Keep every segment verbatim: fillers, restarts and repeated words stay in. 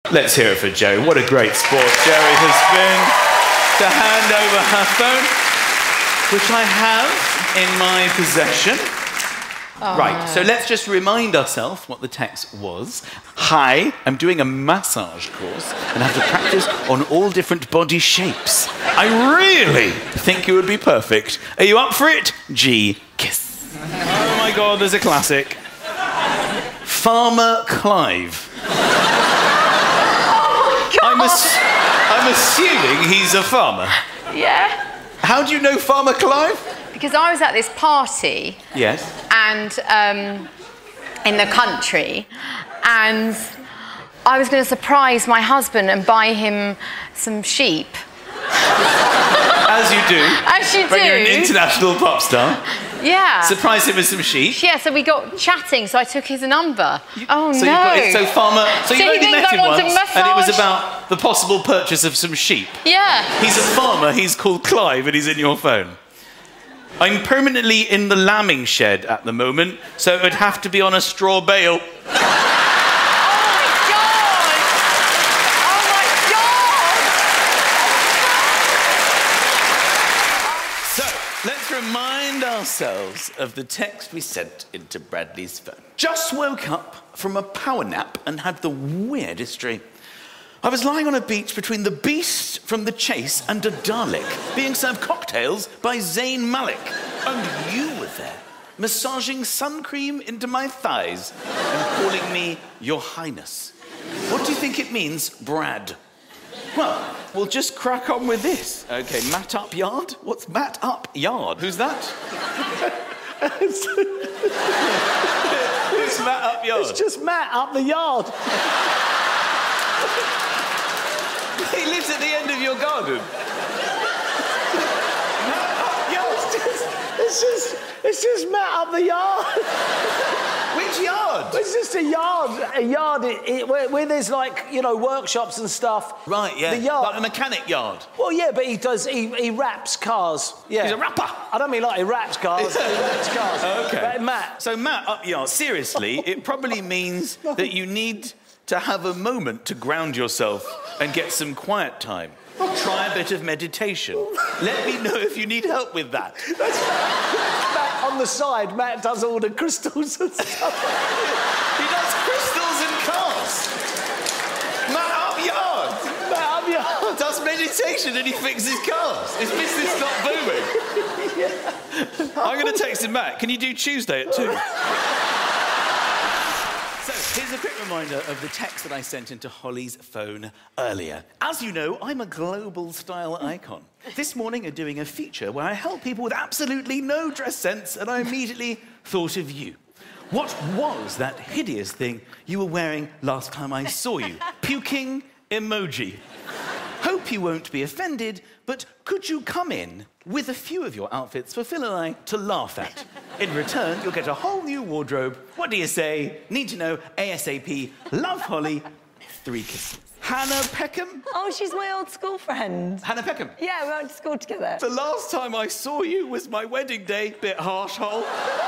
Let's hear it for Joey. What a great sport Joey has been to hand over her phone, which I have in my possession. Oh, right, no. So let's just remind ourselves what the text was. Hi, I'm doing a massage course and have to practice on all different body shapes. I really think you would be perfect. Are you up for it? G, kiss. Oh my God, there's a classic. Farmer Clive. I'm, ass- I'm assuming he's a farmer. Yeah. How do you know Farmer Clive? Because I was at this party. Yes. And um, in the country, and I was going to surprise my husband and buy him some sheep. As you do. As you do. When you're an international pop star. Yeah. Surprise him with some sheep. Yeah, so we got chatting, so I took his number. You, oh, so no. You got, so farmer... So, so you only met I him once, and it was about the possible purchase of some sheep. Yeah. He's a farmer, he's called Clive, and he's in your phone. I'm permanently in the lambing shed at the moment, so it'd have to be on a straw bale. Let's remind ourselves of the text we sent into Bradley's phone. Just woke up from a power nap and had the weirdest dream. I was lying on a beach between the beast from The Chase and a Dalek, being served cocktails by Zayn Malik. And you were there, massaging sun cream into my thighs and calling me Your Highness. What do you think it means, Brad? Well, we'll just crack on with this. OK, Matt Up Yard? What's Matt Up Yard? Who's that? Who's Matt Up Yard? It's just Matt up the yard. He lives at the end of your garden. Matt Up Yard? It's just, it's just, it's just Matt up the yard. Which yard? It's just a yard, a yard it, it, where, where there's like, you know, workshops and stuff. Right, yeah. The yard. Like a mechanic yard. Well, yeah, but he does, he, he wraps cars. Yeah. He's a rapper. I don't mean like he wraps cars, he wraps cars. OK. But Matt. So Matt Up Yard, seriously, it probably means that you need to have a moment to ground yourself and get some quiet time. Try a bit of meditation. Let me know if you need help with that. That's Matt, on the side, Matt does all the crystals and stuff. He does crystals and cars. Matt Up Yard. Matt Up Yard. Does meditation and he fixes cars. His business not booming. Yeah. I'm going to text him back. Can you do Tuesday at two? So, here's a quick reminder of the text that I sent into Holly's phone earlier. As you know, I'm a global style icon. This morning, I'm doing a feature where I help people with absolutely no dress sense, and I immediately thought of you. What was that hideous thing you were wearing last time I saw you? Puking emoji. Hope you won't be offended, but could you come in with a few of your outfits for Phil and I to laugh at? In return, you'll get a whole new wardrobe. What do you say? Need to know ASAP. Love, Holly. Three kisses. Hannah Peckham? Oh, she's my old school friend. Hannah Peckham? Yeah, we went to school together. The last time I saw you was my wedding day. Bit harsh, hole.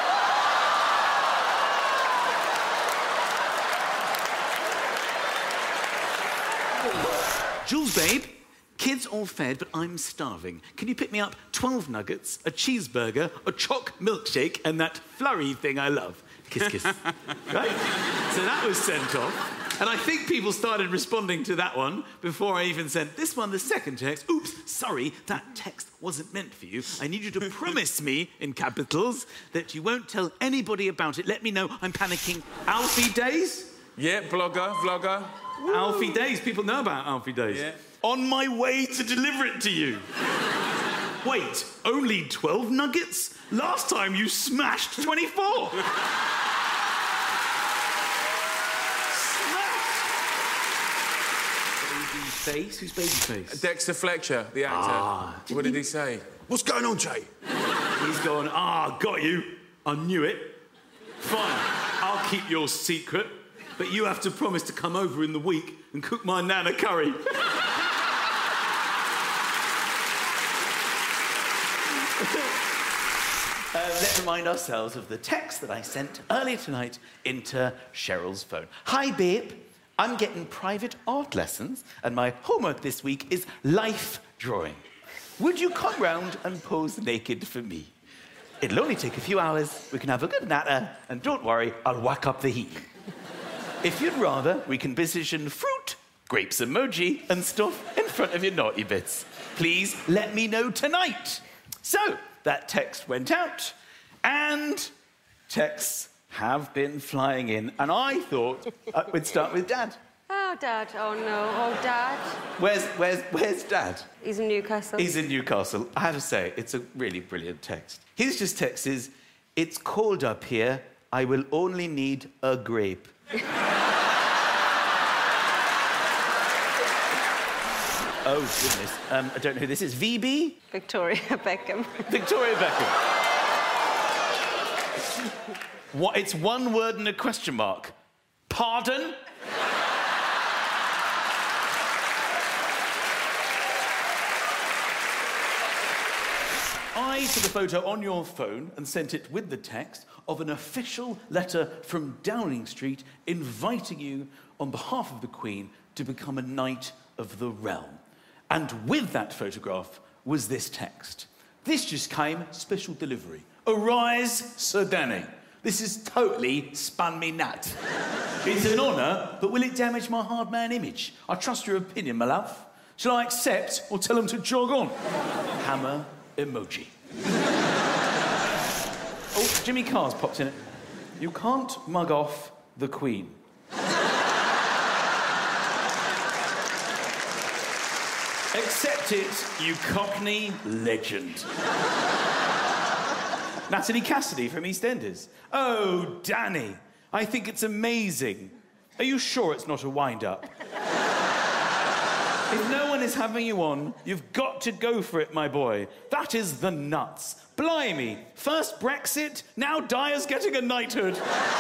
Jules, babe, kids all fed, but I'm starving. Can you pick me up twelve nuggets, a cheeseburger, a choc milkshake, and that flurry thing I love? Kiss, kiss. Right? So that was sent off. And I think people started responding to that one before I even sent this one, the second text. Oops, sorry, that text wasn't meant for you. I need you to promise me, in capitals, that you won't tell anybody about it. Let me know I'm panicking. Alfie Days? Yeah, blogger, vlogger. Alfie Days. People know about Alfie Days. Yeah. On my way to deliver it to you. Wait, only twelve nuggets? Last time you smashed twenty-four. Babyface? Who's Babyface? Dexter Fletcher, the actor. Ah, what did he say? What's going on, Jay? He's gone, ah, got you. I knew it. Fine, I'll keep your secret, but you have to promise to come over in the week and cook my nana curry. Uh, let's remind ourselves of the text that I sent earlier tonight into Cheryl's phone. Hi, babe. I'm getting private art lessons, and my homework this week is life drawing. Would you come round and pose naked for me? It'll only take a few hours, we can have a good natter, and don't worry, I'll whack up the heat. If you'd rather, we can position fruit, grapes emoji, and stuff in front of your naughty bits. Please let me know tonight. So, that text went out, and texts have been flying in, and I thought uh, we'd start with Dad. Oh, Dad. Oh, no. Oh, Dad. Where's, where's, where's Dad? He's in Newcastle. He's in Newcastle. I have to say, it's a really brilliant text. His just text is, it's cold up here, I will only need a grape. Oh, goodness. Um, I don't know who this is. V B? Victoria Beckham. Victoria Beckham. What? It's one word and a question mark. Pardon? I took a photo on your phone and sent it with the text of an official letter from Downing Street inviting you, on behalf of the Queen, to become a Knight of the Realm. And with that photograph was this text. This just came special delivery. Arise, Sir Danny. This is totally spun me nut. It's an honour, but will it damage my hard man image? I trust your opinion, my love. Shall I accept or tell him to jog on? Hammer emoji. Oh, Jimmy Carr's popped in it. You can't mug off the Queen. Accept it, you Cockney legend. Natalie Cassidy from EastEnders. Oh, Danny, I think it's amazing. Are you sure it's not a wind-up? If no one is having you on, you've got to go for it, my boy. That is the nuts. Blimey, first Brexit, now Dyer's getting a knighthood.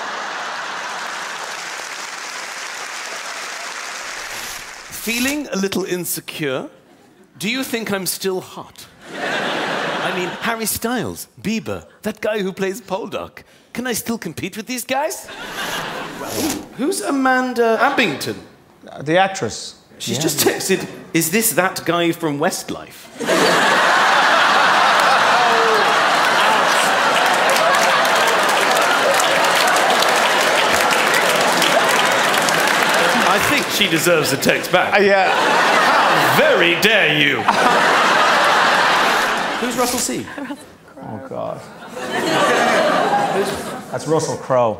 Feeling a little insecure? Do you think I'm still hot? I mean, Harry Styles, Bieber, that guy who plays Poldark. Can I still compete with these guys? Who's Amanda Abington? Uh, the actress. She's yeah. just texted, is this that guy from Westlife? I think she deserves a text back. Uh, yeah. How very dare you? Who's Russell C? Oh, God. That's Russell Crowe.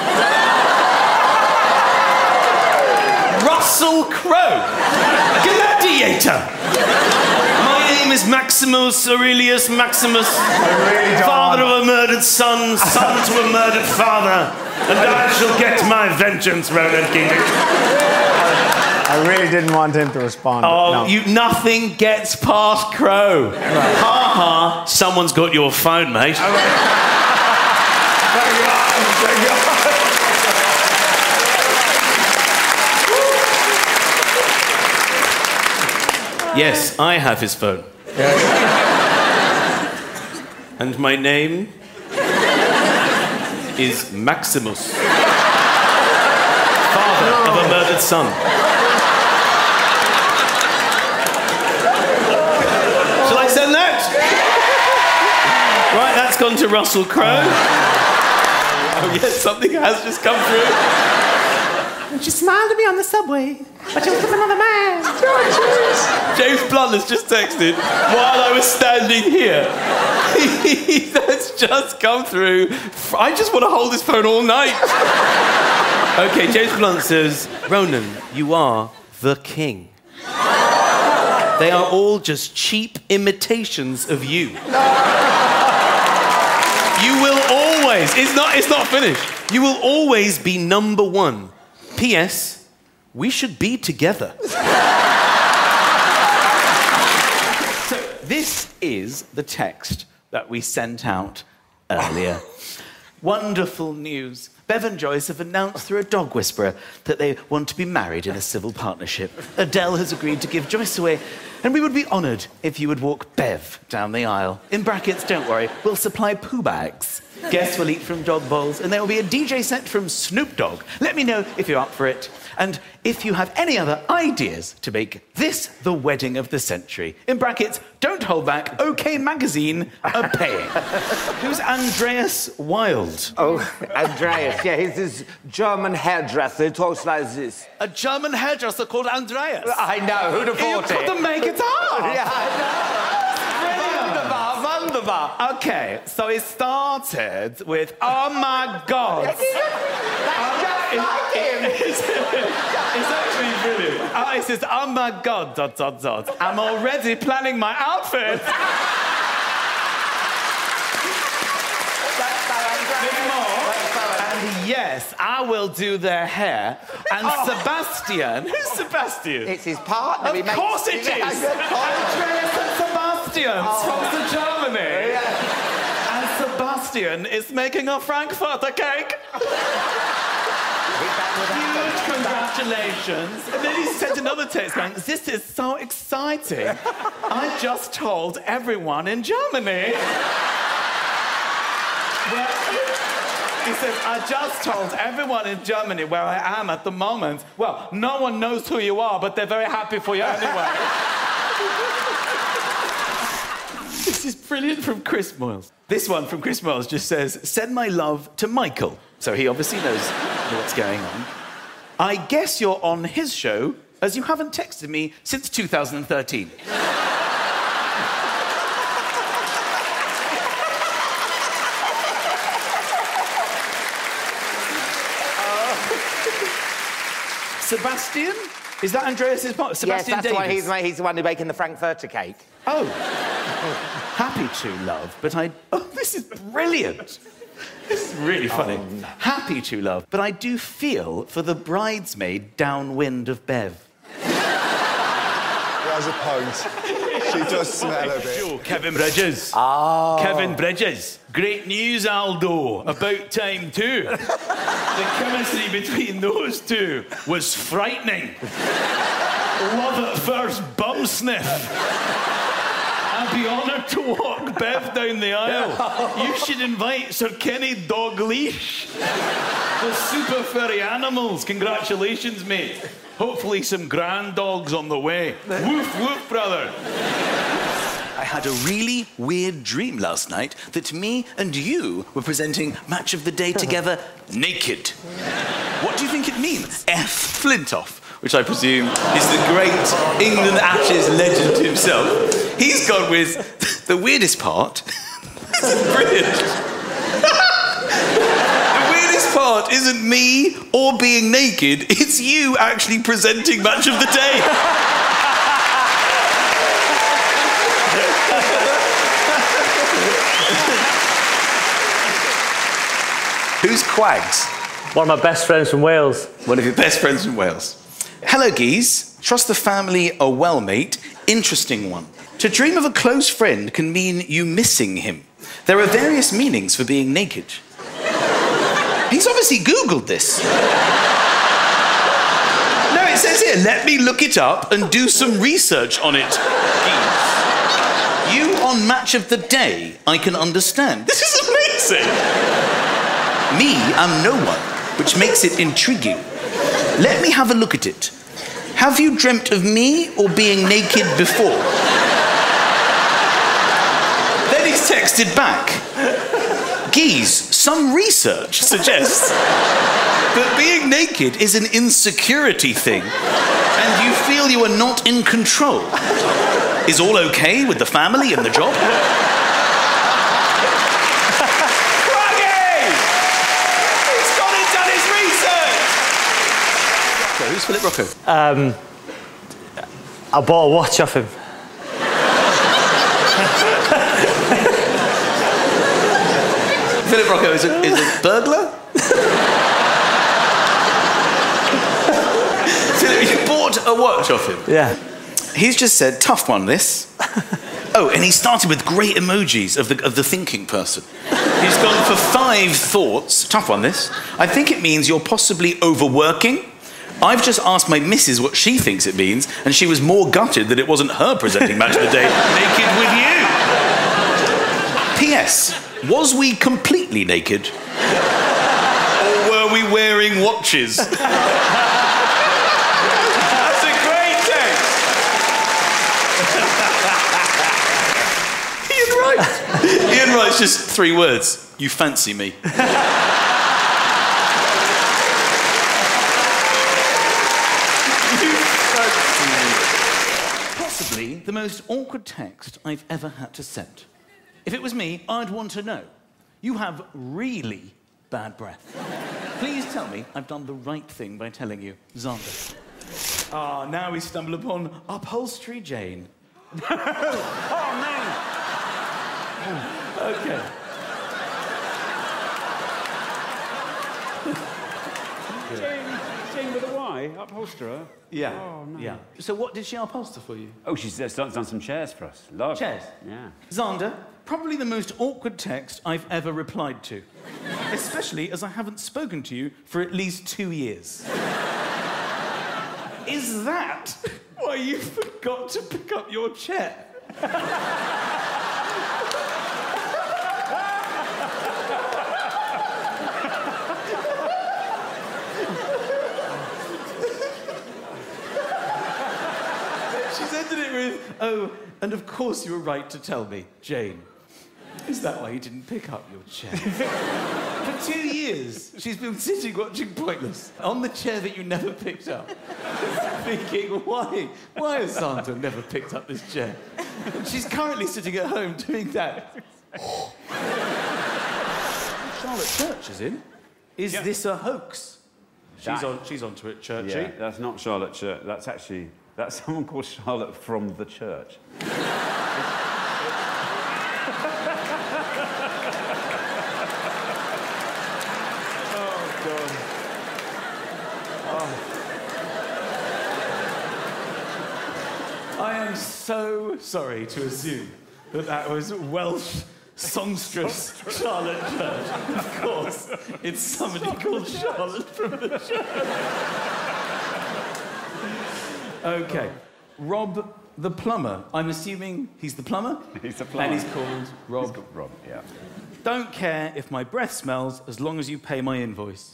Russell Crowe, gladiator. My name is Maximus Aurelius Maximus, really father of a murdered son, son to a murdered father, and I shall get my vengeance, Roland Kingdom. I really didn't want him to respond. Oh, no. you, nothing gets past Crowe. Right. Ha ha, someone's got your phone, mate. Thank God. Thank God. Yes, I have his phone. Yes. And my name is Maximus, father of a murdered son. Shall I send that? Right, that's gone to Russell Crowe. Oh, yes, something has just come through. And she smiled at me on the subway, but she was with another man. James Blunt has just texted while I was standing here. That's just come through. I just want to hold this phone all night. Okay, James Blunt says, Ronan, you are the king. They are all just cheap imitations of you. You will always, it's not, it's not finished. You will always be number one. P S. We should be together. So this is the text that we sent out earlier. Wonderful news. Bev and Joyce have announced through a dog whisperer that they want to be married in a civil partnership. Adele has agreed to give Joyce away, and we would be honoured if you would walk Bev down the aisle. In brackets, don't worry, we'll supply poo bags. Guests will eat from dog bowls, and there will be a D J set from Snoop Dogg. Let me know if you're up for it. And if you have any other ideas to make this the wedding of the century, in brackets, don't hold back, OK Magazine are paying. Who's Andreas Wild? Oh, Andreas, yeah, he's this German hairdresser who talks like this. A German hairdresser called Andreas? I know, who'd have You thought it? couldn't make it up! Yeah, I know. Wunderbar, wunderbar. OK, so it started with, oh my God. That's just like him. It's, it's actually brilliant. Oh, it says, oh my God, dot, dot, dot. I'm already planning my outfit. There's more. And yes, I will do their hair. And Oh. Sebastian... Who's Sebastian? It's his partner. Of he makes- course it is! Yeah, good point. Andreas and Sebastian from Germany. And Sebastian is making a Frankfurter cake. Huge congratulations. And then he sent another text going, this is so exciting. I just told everyone in Germany. Well, he says, I just told everyone in Germany where I am at the moment. Well, no one knows who you are, but they're very happy for you anyway. This is brilliant from Chris Moyles. This one from Chris Moyles just says, send my love to Michael. So he obviously knows what's going on. I guess you're on his show, as you haven't texted me since two thousand thirteen. Sebastian? Is that Andreas's part? Yes, Sebastian that's the one. Davies? He's, he's the one who's making the Frankfurter cake. Oh. Happy to, love, but I... Oh, this is brilliant. This is really funny. Oh, no. Happy to, love, but I do feel for the bridesmaid downwind of Bev. He has a point. She does smell a bit. Sure, Kevin Bridges. Oh. Kevin Bridges. Great news, Aldo. About time, too. The chemistry between those two was frightening. Love at first bum sniff. I'd be honoured to walk Bev down the aisle. You should invite Sir Kenny Dalglish. The super furry animals. Congratulations, mate. Hopefully some grand dogs on the way. Woof, woof, brother. I had a really weird dream last night that me and you were presenting Match of the Day together naked. What do you think it means? F. Flintoff, which I presume is the great England Ashes legend himself. He's gone with the weirdest part. This is brilliant. The weirdest part isn't me or being naked, it's you actually presenting Match of the Day. Who's Quags? One of my best friends from Wales. One of your best friends from Wales. Hello, geese. Trust the family are well, mate. Interesting one. To dream of a close friend can mean you missing him. There are various meanings for being naked. He's obviously Googled this. No, it says here, let me look it up and do some research on it, geese. You on Match of the Day, I can understand. This is amazing. Me, I'm no one, which makes it intriguing. Let me have a look at it. Have you dreamt of me or being naked before? Then he's texted back. Geese, some research suggests that being naked is an insecurity thing and you feel you are not in control. Is all okay with the family and the job? Who's Philip Rocco? Um, I bought a watch off him. Philip Rocco is a, is a burglar? Philip, you bought a watch off him? Yeah. He's just said, tough one, this. Oh, and he started with great emojis of the, of the thinking person. He's gone for five thoughts. Tough one, this. I think it means you're possibly overworking. I've just asked my missus what she thinks it means, and she was more gutted that it wasn't her presenting Match of the Day naked with you. P S. Was we completely naked? Or were we wearing watches? it's just three words. You fancy me. Possibly the most awkward text I've ever had to send. If it was me, I'd want to know. You have really bad breath. Please tell me I've done the right thing by telling you, Xander. Ah, now we stumble upon Upholstery Jane. Oh, man! Okay. Jane, Jane with a Y, upholsterer. Yeah. Oh, no. Yeah. So what did she upholster for you? Oh, she's just done some chairs for us. Love. Chairs? Yeah. Xander, probably the most awkward text I've ever replied to. Especially as I haven't spoken to you for at least two years. Is that why you forgot to pick up your chair? She's ended it with, oh, and of course you were right to tell me, Jane. Is that why you didn't pick up your chair? For two years, she's been sitting watching Pointless on the chair that you never picked up. Thinking, why? Why has Santa never picked up this chair? And she's currently sitting at home doing that. Charlotte Church is in. Is Yeah. this a hoax? She's That- on. She's onto it, Churchy. Yeah, that's not Charlotte Church. That's actually that's someone called Charlotte from the church. I am so sorry to assume that that was Welsh songstress Charlotte Church. Of course, it's somebody called Charlotte from the church. OK. Rob the plumber. I'm assuming he's the plumber? He's the plumber. And he's called Rob. He's called Rob, yeah. Don't care if my breath smells as long as you pay my invoice.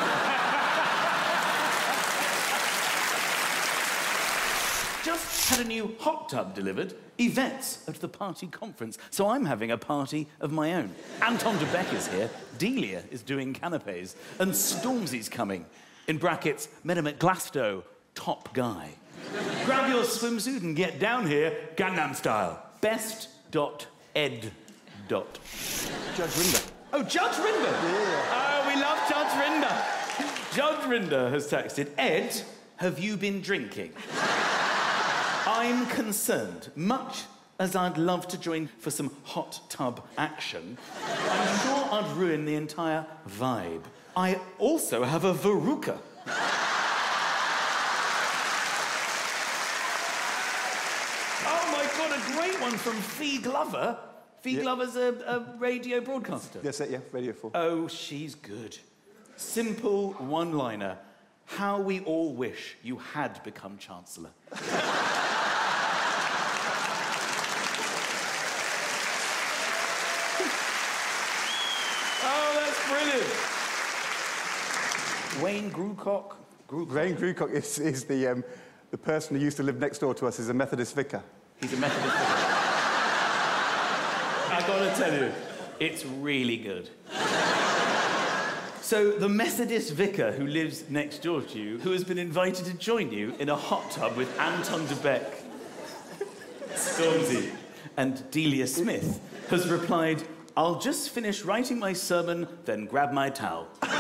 Just had a new hot tub delivered. Yvette's at the party conference, so I'm having a party of my own. Anton de Beck is here, Delia is doing canapes, and Stormzy's coming. In brackets, Mehmet Glasto, top guy. Grab your swimsuit and get down here, Gangnam style. Best dot ed dot. Judge Rinder. Oh, Judge Rinder! Yeah. Oh, we love Judge Rinder. Judge Rinder has texted, Ed, have you been drinking? I'm concerned, much as I'd love to join for some hot tub action, I'm sure I'd ruin the entire vibe. I also have a verruca. Oh my God, a great one from Fee Glover. Fee Yeah. Glover's a, a radio broadcaster. Yes, yeah, Radio four. Oh, she's good. Simple one-liner. How we all wish you had become Chancellor. Oh, that's brilliant. Wayne Grucock. Grucock. Wayne Grucock is, is the, um, the person who used to live next door to us, is a Methodist vicar. He's a Methodist vicar. I gotta tell you, it's really good. So, the Methodist vicar who lives next door to you, who has been invited to join you in a hot tub with Anton de Beck, Stormzy, and Delia Smith, has replied, I'll just finish writing my sermon, then grab my towel.